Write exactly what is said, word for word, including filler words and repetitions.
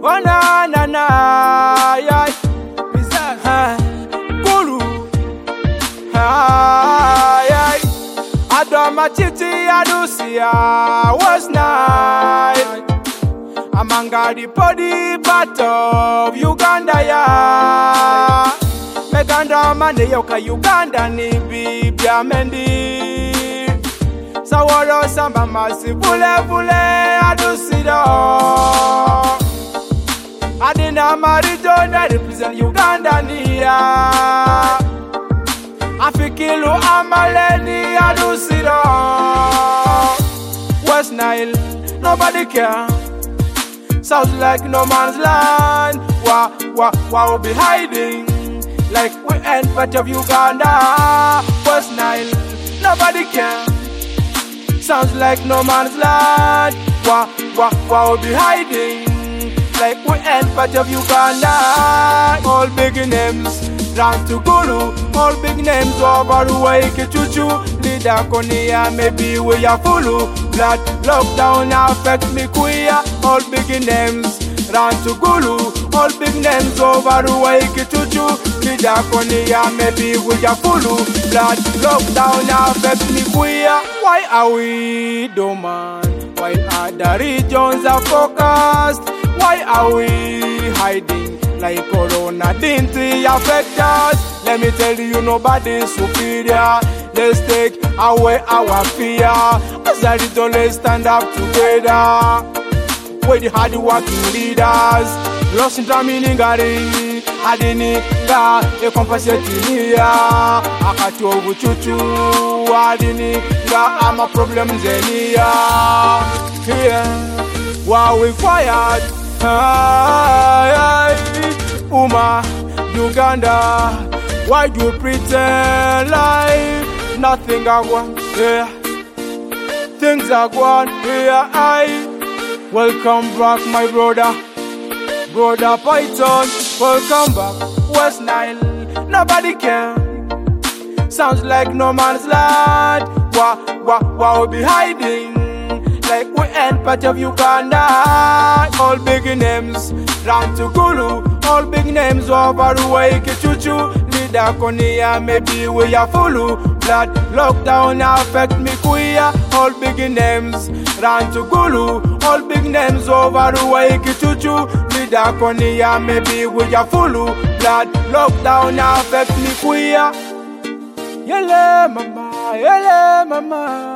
Oh na na na, yeah. Huh. Guru, ah, yeah. Adama Chiti Adusia was night. Amanga the body part of Uganda, yeah. Meganda mande yoka Uganda ni bibia mendi. Saworo samba masi vule vule adusida. Adina Marijona represent Uganda niya. Afikilu amaleni adusida. West Nile, nobody care. Sounds like no man's land. Wah, wah, wah, we'll be hiding like we ain't part of Uganda. West Nile, nobody care. Sounds like no man's land. Wah, wah, wah, we'll be hiding like we ain't part of Uganda. All big names run to Gulu. All big names over Waiki Chuchu. Leader Konia, maybe we are full. Blood lockdown affect me queer. All big names run to Gulu. All big names over Waiki Chuchu. Leader Konia, maybe we are full. Blood lockdown affect me queer. Why are we dormant while other regions are focused? Why are we hiding like Corona didn't affect us? Let me tell you, nobody's superior. Let's take away our fear. As a little, let's stand up together. With the hard working leaders. Lost in Traminingari. Adini ga e compensate ya. Akati obu chuchu. Adini ga ama problems enia. Yeah. While we quiet. Ay, Uma, Uganda, why do you pretend like nothing are going? Yeah, things are going. Yeah, I welcome back, my brother, brother Python. Welcome back, West Nile. Nobody can. Sounds like no man's land. Wah, wah, wah, we'll be hiding like we ain't part of Uganda. All big names run to Gulu. All big names over Waiki Chuchu. Leader Konia, maybe we are full. Blood lockdown affect me queer. All big names run to Gulu. All big names over Waiki Chuchu. Leader Konia, maybe we are full. Blood lockdown affect me queer. Yele mama, yele mama.